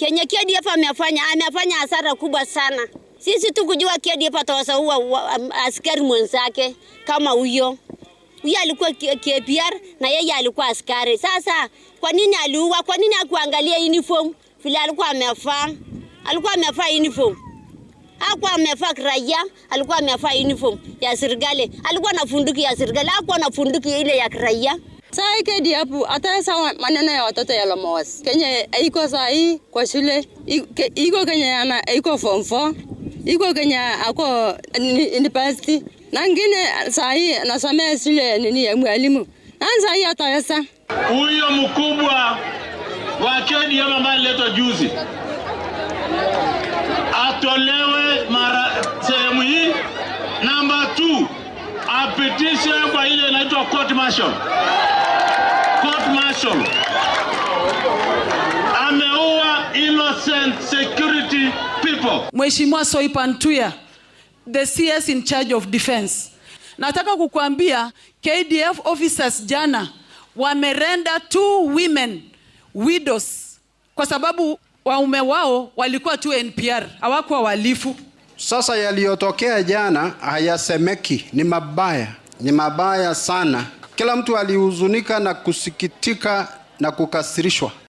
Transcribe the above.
Kenya KDF amefanya hasara kubwa sana. Sisi tukujua KDF atawasaua askari mwenzake kama huyo. Huyo alikuwa KPR na yeye alikuwa askari. Sasa kwa nini aliua? Kwa nini hakuangalia uniform? Vile alikuwa amevaa. Alikuwa amevaa uniform. Hakuwa amevaa raia, alikuwa amevaa uniform ya serikali. Alikuwa na funduki ya serikali, hakuwa na funduki ile ya raia. Saa KDF hata sawa maneno ya watoto ya Lomos. Kenya iko saa hii kwa shule, iko Kenya iko form 4, iko Kenya ako university. Na ngine saa hii nasomea shule nini ya mwalimu. Na saa hii ataweza. Huyo mkubwa wa KDF ambaye leto juzi atolewe mara sehemu hii. Number 2, apitishe kwa ile inaitwa court martial. Court martial. Ameua innocent security people. Mheshimiwa Soipan Tuya, the CS in charge of defense. Nataka kukuambia KDF officers jana wamerenda 2 women widows kwa sababu waume wao walikuwa tu NPR, hawakuwa walifu. Sasa yaliyotokea jana hayasemeki, ni mabaya sana. Kila mtu alihuzunika na kusikitika na kukasirishwa.